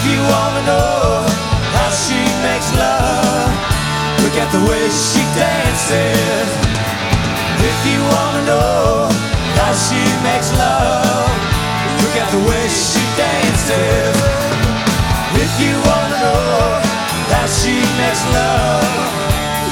you wanna know how she makes love, look at the way she dances. If you wanna know how she makes love, look at the way she dances. If you wanna know how she makes love,